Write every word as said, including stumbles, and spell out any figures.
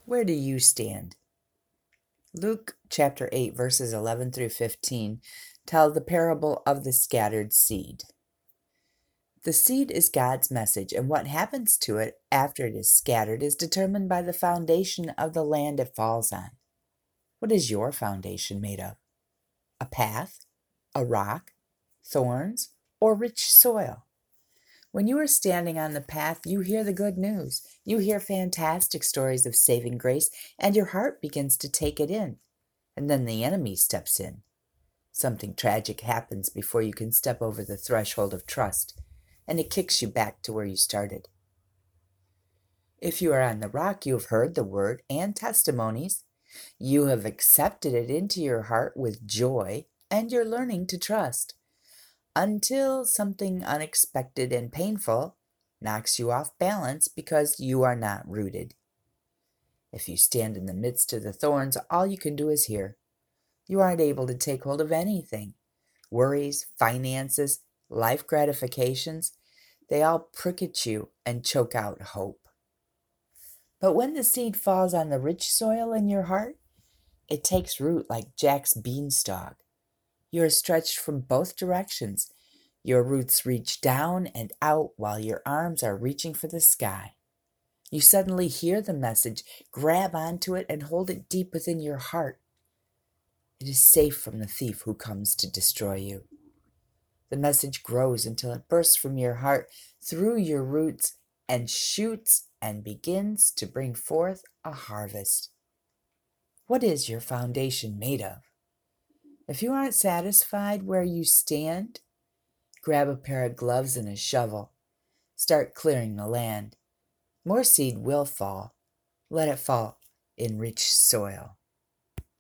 Where do you stand? Luke chapter eight, verses eleven through fifteen tell the parable of the scattered seed. The seed is God's message, and what happens to it after it is scattered is determined by the foundation of the land it falls on. What is your foundation made of? A path, a rock, thorns, or rich soil? When you are standing on the path, you hear the good news. You hear fantastic stories of saving grace, and your heart begins to take it in. And then the enemy steps in. Something tragic happens before you can step over the threshold of trust, and it kicks you back to where you started. If you are on the rock, you have heard the word and testimonies. You have accepted it into your heart with joy, and you're learning to trust. Until something unexpected and painful knocks you off balance because you are not rooted. If you stand in the midst of the thorns, all you can do is hear. You aren't able to take hold of anything. Worries, finances, life gratifications, they all prick at you and choke out hope. But when the seed falls on the rich soil in your heart, it takes root like Jack's beanstalk. You are stretched from both directions. Your roots reach down and out while your arms are reaching for the sky. You suddenly hear the message, grab onto it, and hold it deep within your heart. It is safe from the thief who comes to destroy you. The message grows until it bursts from your heart through your roots and shoots and begins to bring forth a harvest. What is your foundation made of? If you aren't satisfied where you stand, grab a pair of gloves and a shovel. Start clearing the land. More seed will fall. Let it fall in rich soil.